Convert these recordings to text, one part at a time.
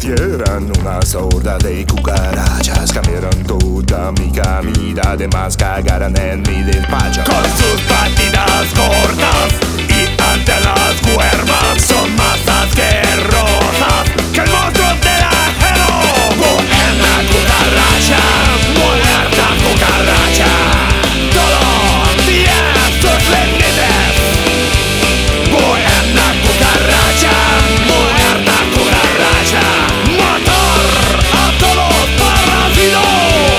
convirtieran una sorda de cucarachas. Cambiaron toda mi comida, además cagarán en mi despacho. Con sus patitas cortas y antenas cuervas, son más asquerosas que el monstruo del ajeno. Buena cucaracha, muerta cucaracha, todos y sus límites. Buena cucaracha, muerta cucaracha, matar a todos parásitos.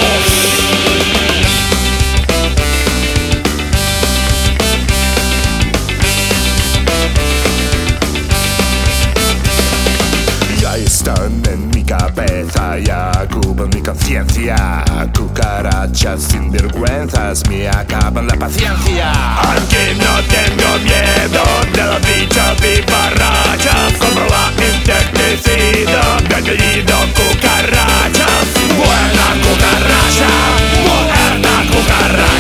Ya están en mi cabeza, ya ocupan mi conciencia. Cucarachas sinvergüenzas me acaban la paciencia. Aquí no tengo miedo de los bichos vivarrachas. Compro la insecticida de apellido cucarachas. Buena cucaracha, buena cucaracha.